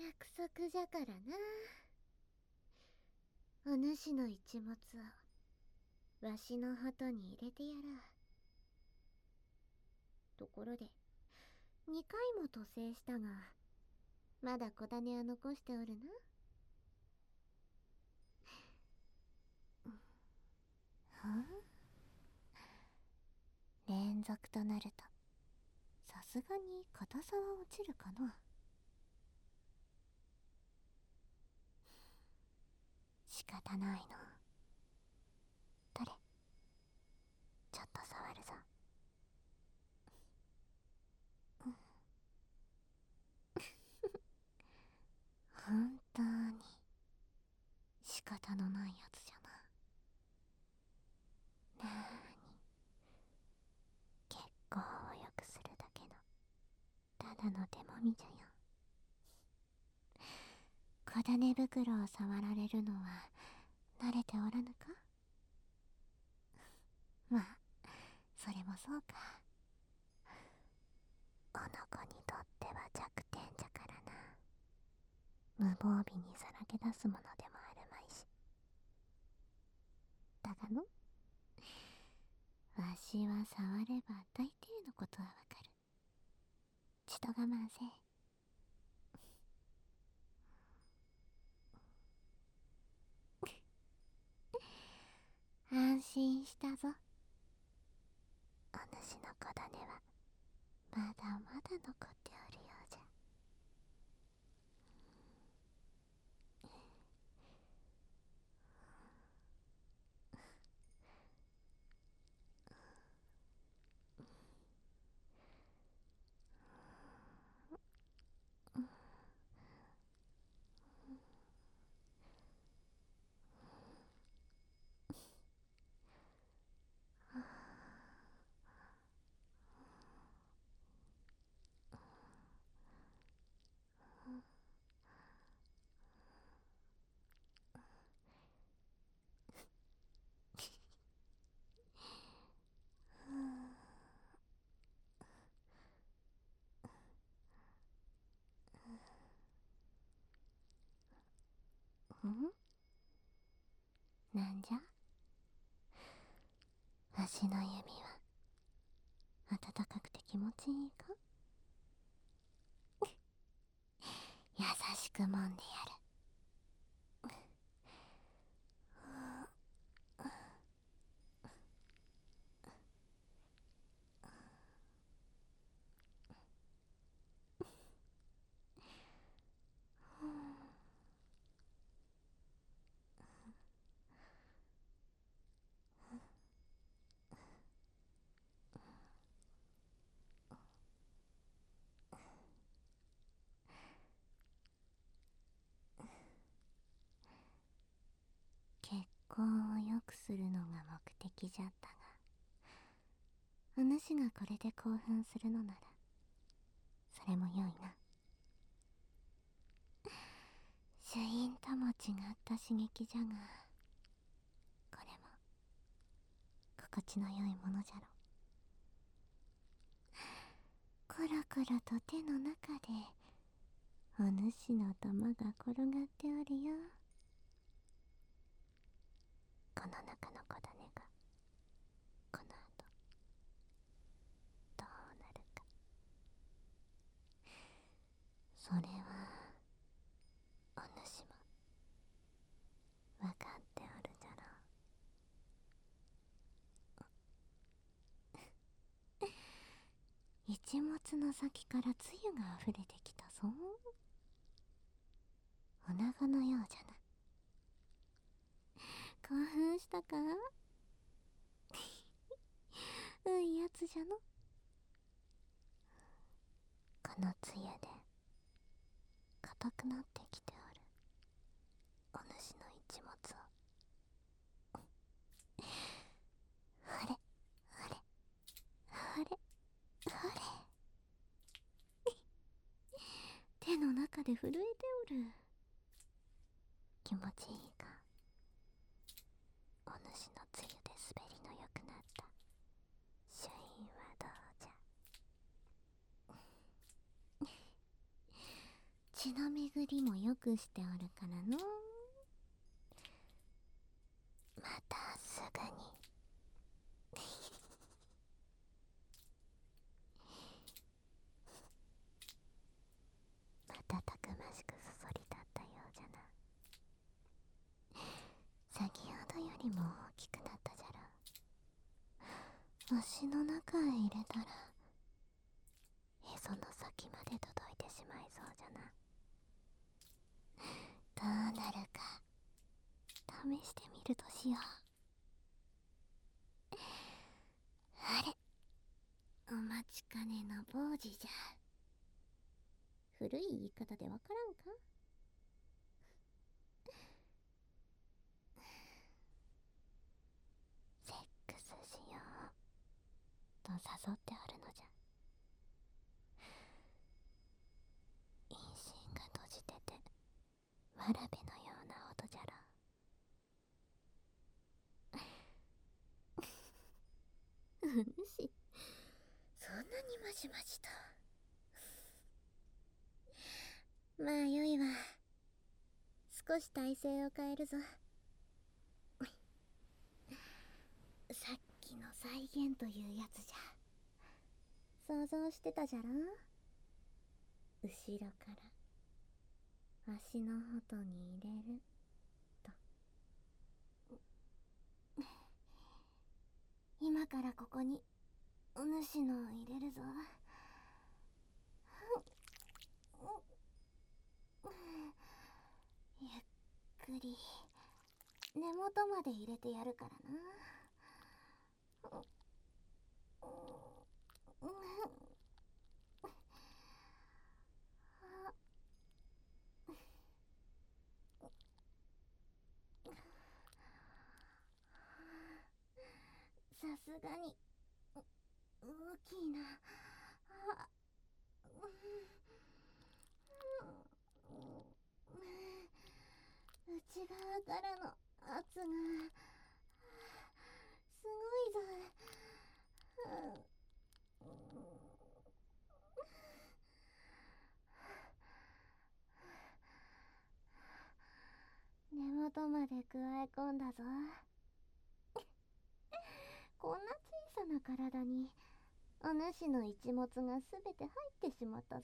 約束じゃからな。お主の一物をわしの鳩に入れてやらう。ところで2回も渡征したが、まだ小種は残しておるな。連続となるとさすがに硬さは落ちるかな。仕方ないの。どれ、ちょっと触るぞ。本当に仕方のないやつじゃな。なーに、結構を良くするだけのただの手もみじゃよ。小種袋を触られるのは慣れておらぬか。まあそれもそうか。この子にとっては弱点じゃからな。無防備にさらけ出すものでもあるまいし。だがの、わしは触れば大抵のことはわかる。ちと我慢せえ。安心したぞ。お主の子種はまだまだ残っておるようじゃ。なんじゃ、わしの指は暖かくて気持ちいいか。優しくもんでやる。結婚を良くするのが目的じゃったが、お主がこれで興奮するのならそれも良いな。主因とも違った刺激じゃが、これも心地の良いものじゃろ。コロコロと手の中でお主の玉が転がっておるよ。この中の子種がこの後どうなるか、それはお主も分かっておるじゃろう。一物の先からつゆが溢れてきたぞ。女子のようじゃな。興奮したか。いやつじゃの。このつゆで硬くなってきておるお主の一物を。あれあれあれあれ、手の中で震えておる。気持ちいいか。お主のつゆで滑りの良くなった朱印はどうじゃ。 血の巡りもよくしておるからの。またすぐに瞬くましくそそり立ったようじゃな。先ほどよりも大きくなったじゃろ。足の中へ入れたらへその先まで届いてしまいそうじゃな。どうなるか試してみるとしよう。あれ、お待ちかねの坊主じゃ。古い言い方でわからんか。セックスしようと誘ってあるのじゃ。陰唇が閉じててわらべのような音じゃろ。うぬし、そんなにまじまじと。まあよいわ。少し体勢を変えるぞ。さっきの再現というやつじゃ。想像してたじゃろ。後ろから足の外に入れると。今からここにお主のを入れるぞ。ゆっくり根元まで入れてやるからな。さすがに大きいな。内側からの圧がすごいぞ。根元まで加え込んだぞ。こんな小さな体にお主の一物がすべて入ってしまったぞ。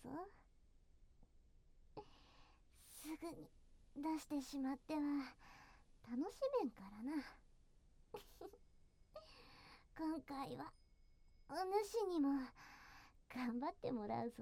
すぐに出してしまっては楽しめんからな。今回はお主にも頑張ってもらうぞ。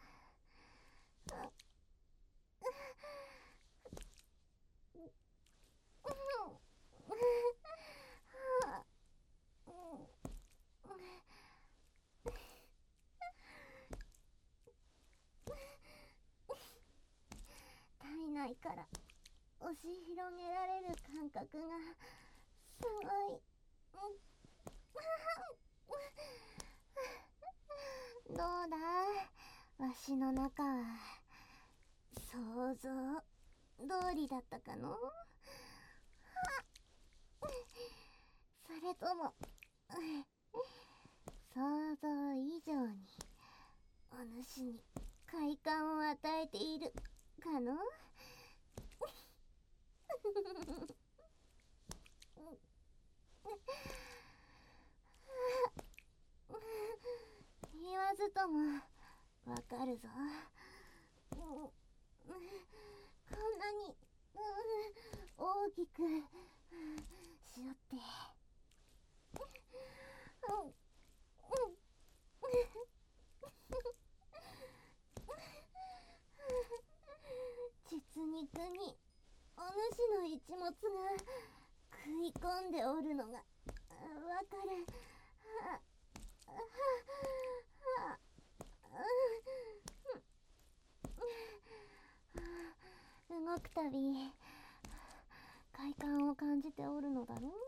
体内から押し広げられる感覚がすごい。どうだ、わしの中は想像通りだったかの。それとも想像以上にお主に快感を与えているかの。言わずともわかるぞ。こんなに大きくしよって。実肉にお主の一物が食い込んでおるのがわかる。動くたび快感を感じておるのだろう。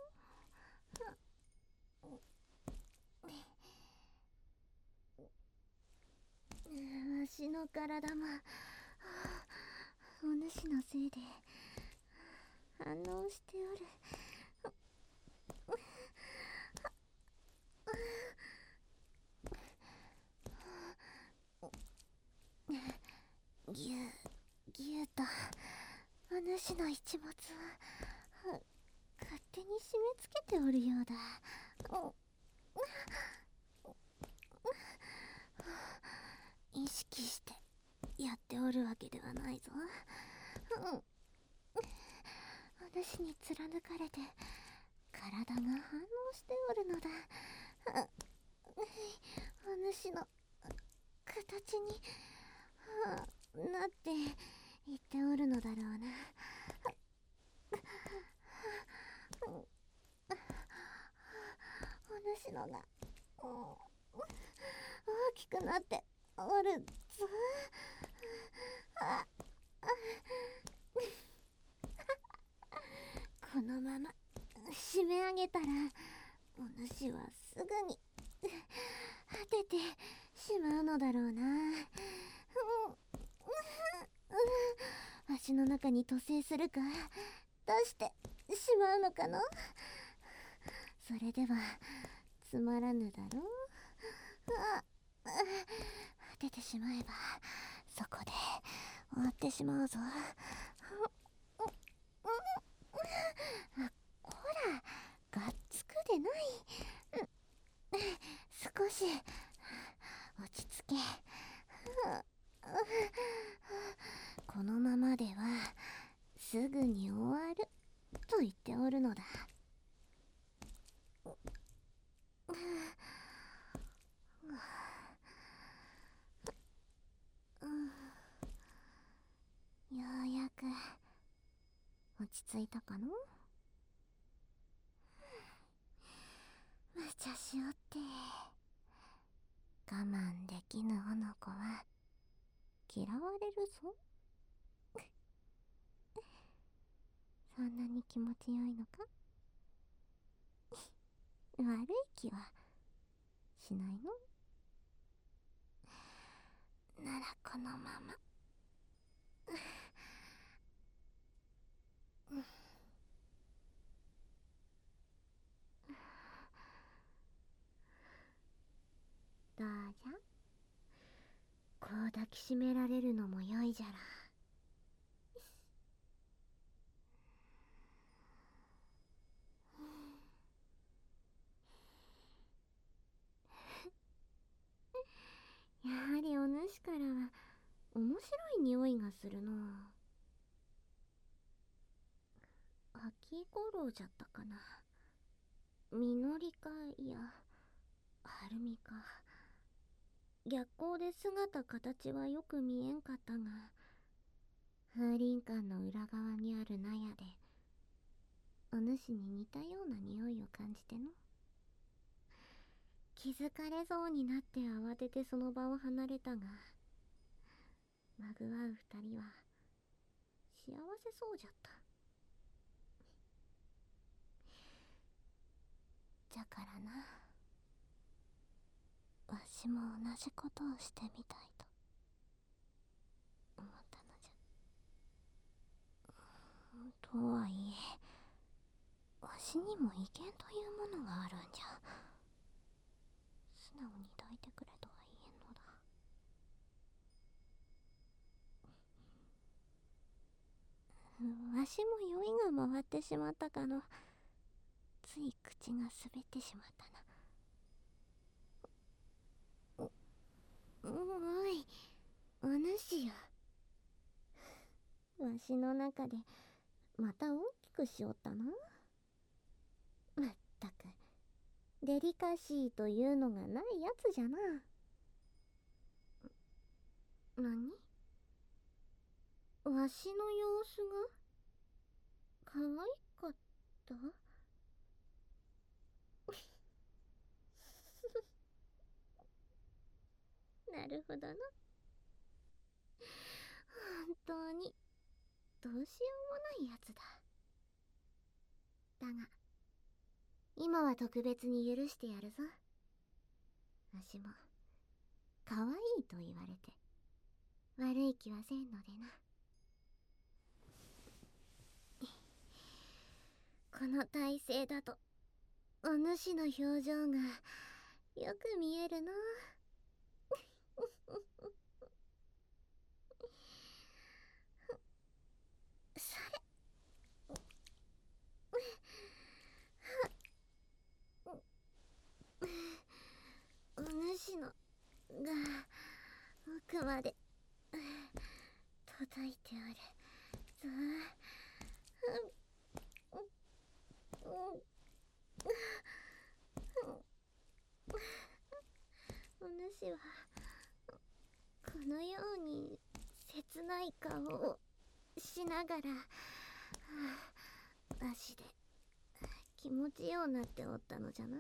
わしの体もお主のせいで反応しておる。ぎゅっ主の一物は勝手に締め付けておるようだ。意識してやっておるわけではないぞ。お主に貫かれて体が反応しておるのだ。お主の形になって言っておるのだろうな。お主のが大きくなっておるぞ。このまま締め上げたらお主はすぐに果ててしまうのだろうな。足の中に塗製するか出してしまうのかの。それではつまらぬだろう。果ててしまえばそこで終わってしまうぞ。こら、がっつくでない。少し落ち着け。このままではすぐに終わると言っておるのだ。ようやく落ち着いたかの。無茶しおって我慢できぬおの子は嫌われるぞ。そんなに気持ちよいのか。悪い気はしないのならこのまま。どうじゃ、こう抱きしめられるのもよいじゃら。やはりお主からは面白い匂いがするの。秋頃じゃったかな。実りか、いや春みか。逆光で姿形はよく見えんかったが、風林館の裏側にある納屋でお主に似たような匂いを感じての。気づかれそうになって慌ててその場を離れたが、まぐわう二人は幸せそうじゃった。じゃからな、わしも同じことをしてみたいと思ったのじゃ。とはいえわしにも意見というものがあるんじゃ。素直に抱いてくれとは言えんのだ。わしも酔いが回ってしまったかの。つい口が滑ってしまったな。おい、お主よ。わしの中でまた大きくしおったな。まったくデリカシーというのがないやつじゃな。何？わしの様子が可愛かったなるほどな。本当にどうしようもないやつだ。だが今は特別に許してやるぞ。わしも可愛いと言われて悪い気はせんのでな。この体勢だとお主の表情がよく見えるの。それ、 主はこのように切ない顔をしながら、足で気持ちようなっておったのじゃな。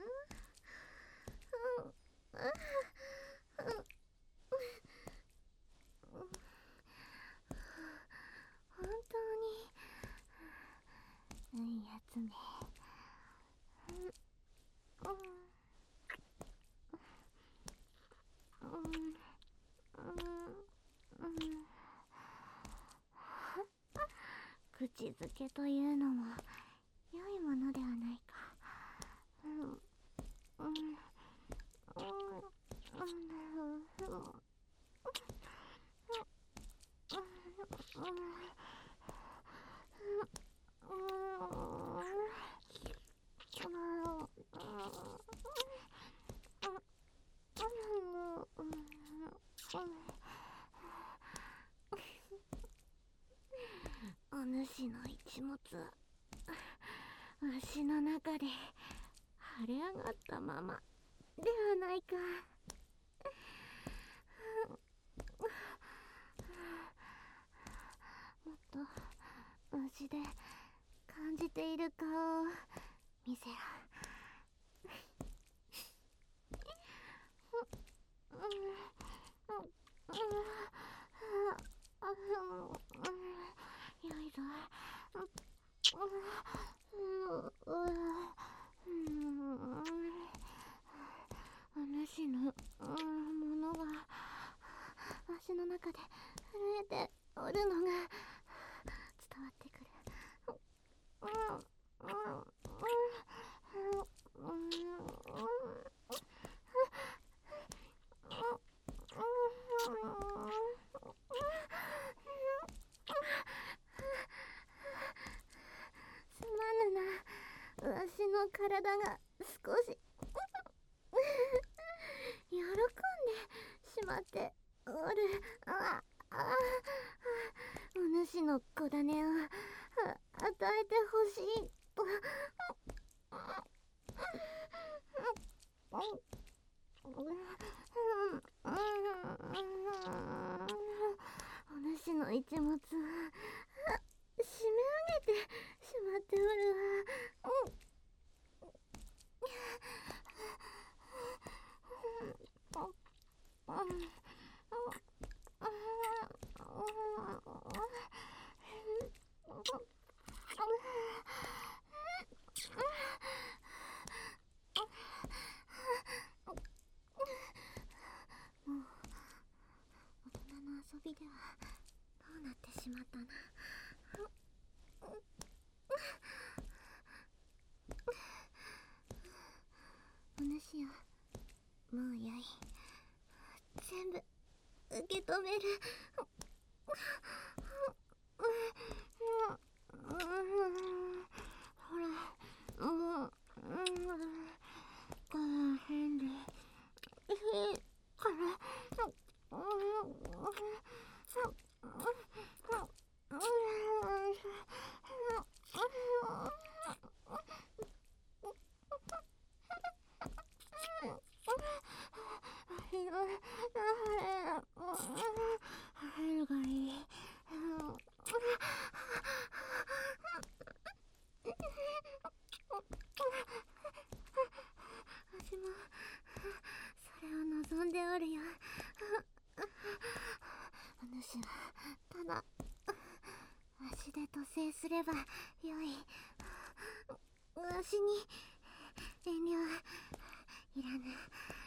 本当にいいやつめ。口づけというのも良いものではないか。お主の一物はわしの中で腫れ上がったままではないか。もっとわしで感じている顔を見せろ。よいぞ。お主のものがわしの中で震えておるのが伝わってくる。すまぬな、わしの体が少し喜んでしまっておる。お主の小種を与えてほしいと。お主の一物は締め上げてしまっておるわ。もう大人の遊びではどうなってしまったな。お主よ、もうよい。全部受け止める。ほら、もうこの辺でいいから。がいい。私もそれを望んでおるよ。お主はただわしで渡征すればよい。わしに遠慮はいらぬ。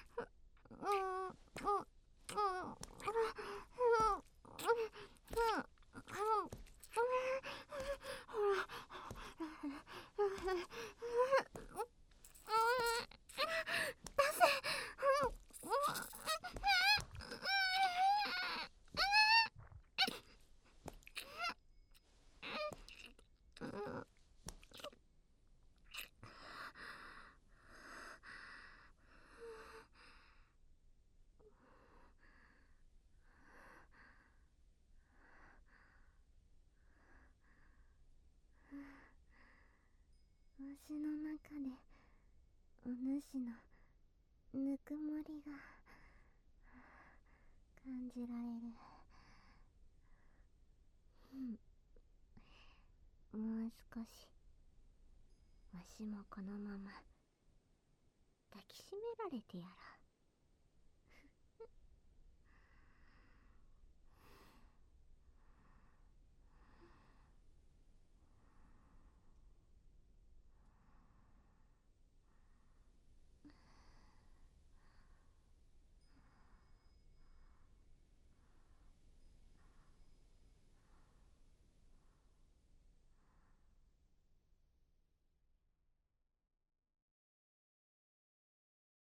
わしの中でお主のぬくもりが感じられる。もう少しわしもこのまま抱きしめられてやろう。